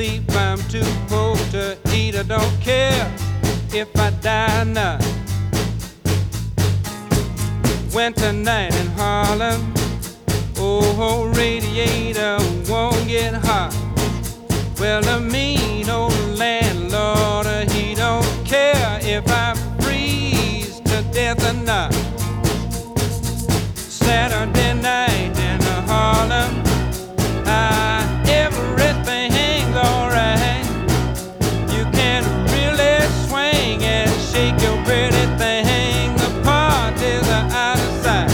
sleep, I'm too poor to eat. I don't care if I die now. Winter night in Harlem, oh, radiator won't get hot. Well, the mean old landlord, he don't care if I freeze to death or not. Saturday night in Harlem, everything's alright. You can really swing and shake your pretty thing. The parties are out of sight.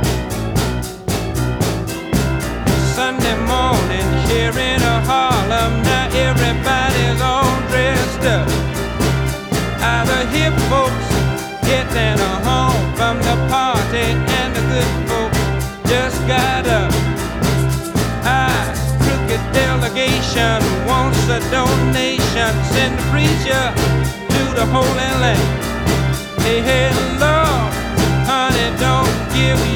Sunday morning here in Harlem, now everybody's all dressed up. Either hip folks getting home from the party, and the good folks just got up. Crooked delegation wants a donation. Send the preacher to the Holy Land. Hey, hey, Lord, honey, don't give